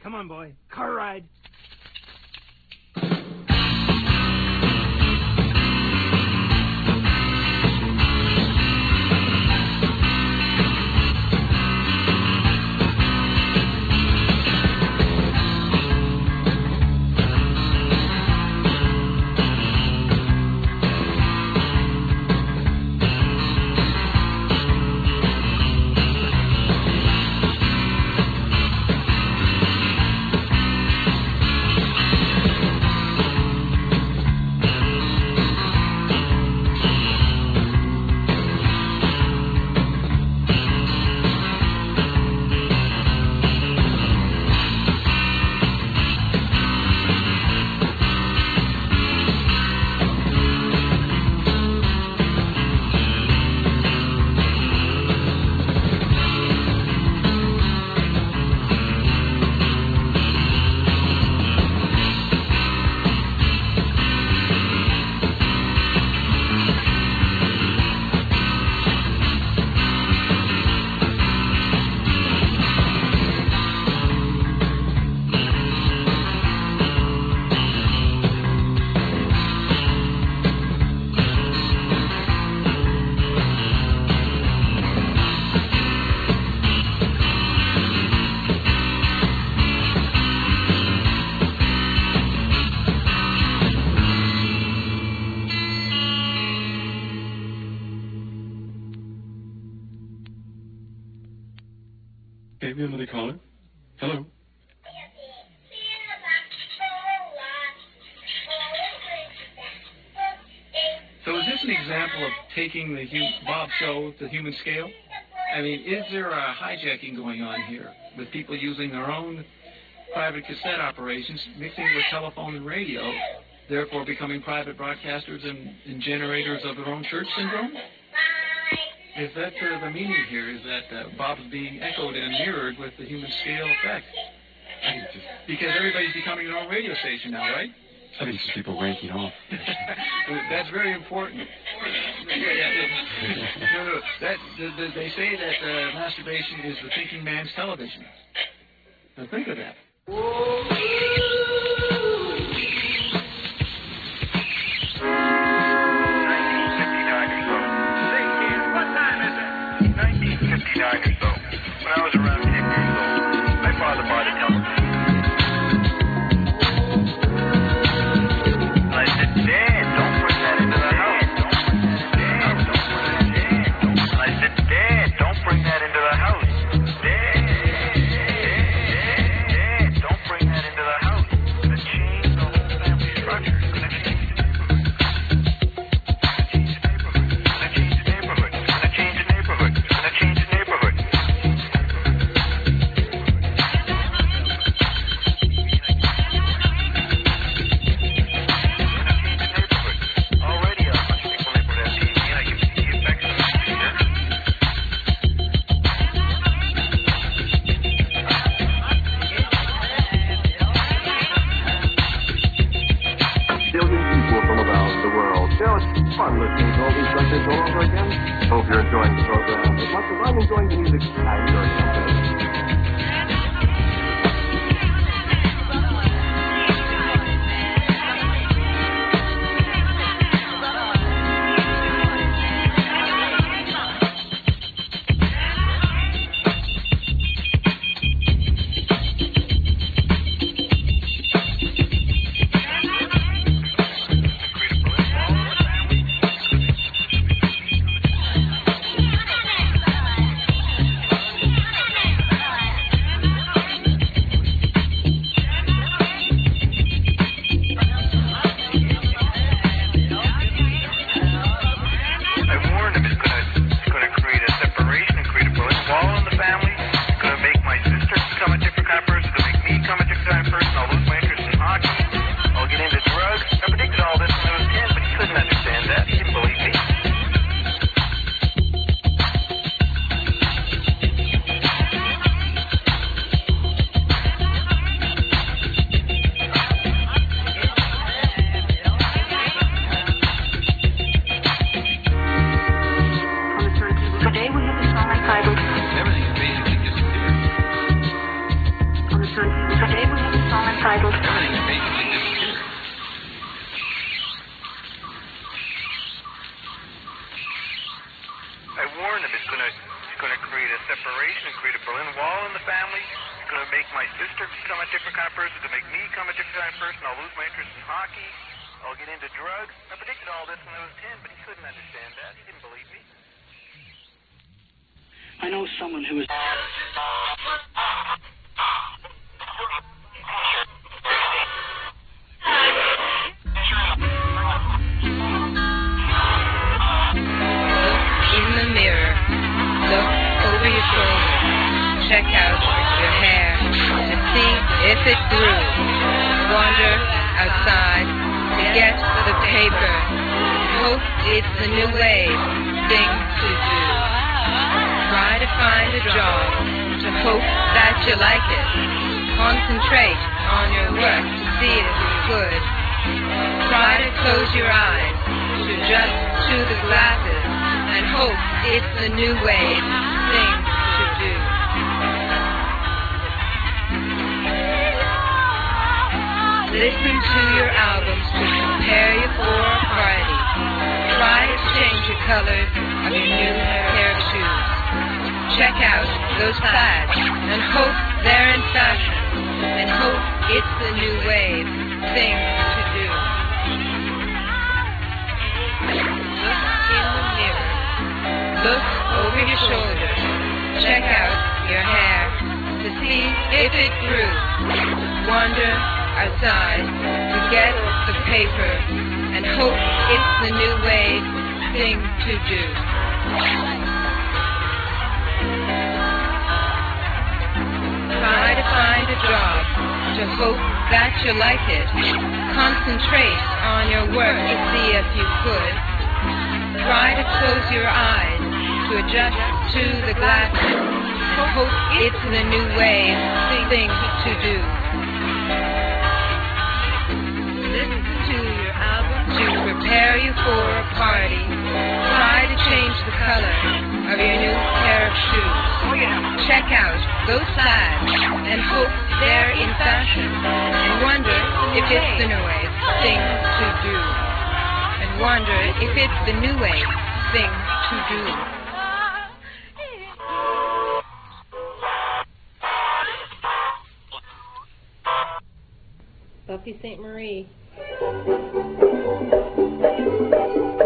Come on, boy. Car ride. Maybe another caller. Hello. So is this an example of taking the Bob show to human scale? I mean, is there a hijacking going on here with people using their own private cassette operations, mixing with telephone and radio, therefore becoming private broadcasters and generators of their own church syndrome? Is that the meaning here, is that Bob's being echoed and mirrored with the human scale effect? Because everybody's becoming their own radio station now, right? I think it's just people ranking off. That's very important. They say that masturbation is the thinking man's television. Now think of that. Or so. When I was around 10 years old, my father bought a television. I said, Dad, don't bring that into the house. I said, Dad, don't bring that into the house. Dad, don't bring that into the house. It's going to change the whole family structure. It's going to change the neighborhood. It's going to change the neighborhood. It's going to change the neighborhood. It's going to change the neighborhood. Fun listening to all these records all over again. Hope you're enjoying the program as much as I'm enjoying the music and your company. entitled. Everything basically disappeared. I warned him it's gonna create a separation and create a Berlin Wall in the family. It's gonna make my sister become a different kind of person. It's gonna make me become a different kind of person. I'll lose my interest in hockey. I'll get into drugs. I predicted all this when I was 10, but he couldn't understand that. He didn't believe me. I know someone who is... In the mirror, look over your shoulder, check out your hair to see if it grew. Wander outside to get the paper. Hope it's the new wave thing to do. Try to find a job to hope that you like it. Concentrate on your work to see it if you could. Try to close your eyes to just to the glasses and hope it's the new wave thing to do. Listen to your albums to prepare you for a party. Try to change the colors of your new pair of shoes. Check out those plaids and hope they're in fashion and hope it's the new wave thing to do. Look in the mirror. Look over your shoulder. Check out your hair to see if it grew. Wander outside to get the paper and hope it's the new wave thing to do. Try to find a job to hope that you like it. Concentrate on your work to see if you could. Try to close your eyes to adjust to the glasses and hope it's the new wave thing to do. Listen to your album to prepare you for a party. Try to change the color of your new pair of shoes. Check out those plaids and hope they're in fashion and wonder if it's the new wave thing to do. And wonder if it's the new wave thing to do. Buffy St. Marie.